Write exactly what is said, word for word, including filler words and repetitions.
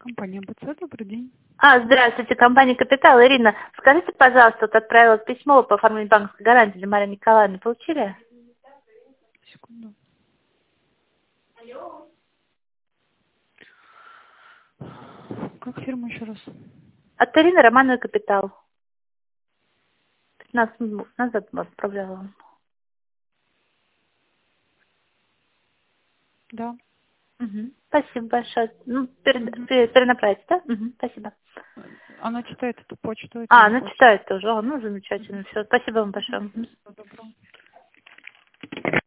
Компания БЦ, добрый день. А, здравствуйте, компания «Капитал». Ирина, скажите, пожалуйста, вот отправила письмо по оформлению банковской гарантии для Марии Николаевны. Получили? Секунду. Как фирма еще раз? От Ирины Романовой «Капитал». пятнадцать минут назад отправляла вам. Да. Угу. Спасибо большое. Ну, перед... угу. перенаправить, да? Угу. Спасибо. Она читает эту почту. Это А, не она почта. читает тоже. О, ну, замечательно. Все. Спасибо вам большое. Всего доброго.